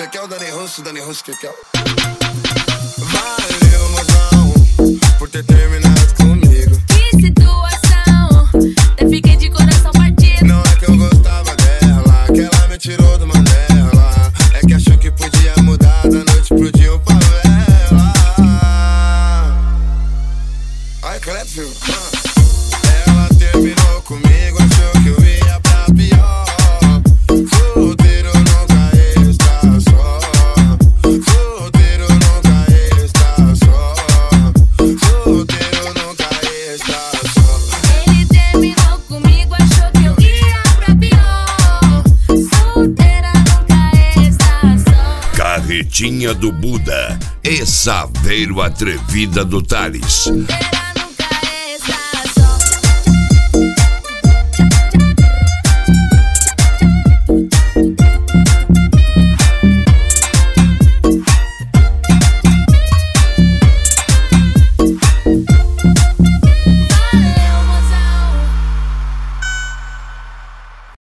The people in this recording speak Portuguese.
Você quer o Dani Russo, que quer? Valeu, mozão, por ter terminado comigo. Que situação, até fiquei de coração partido. Não é que eu gostava dela, que ela me tirou do Mandela. É que achou que podia mudar da noite pro dia um favela. Ai, credo, filho. Ela terminou comigo, achou que eu ia pra pior. Solteiro nunca está só. Solteiro nunca está só. Solteiro nunca está só. Ele terminou comigo, achou que eu ia pra pior. Solteira nunca está só. Carretinha do Buda, essa veio atrevida do Thales. Solteira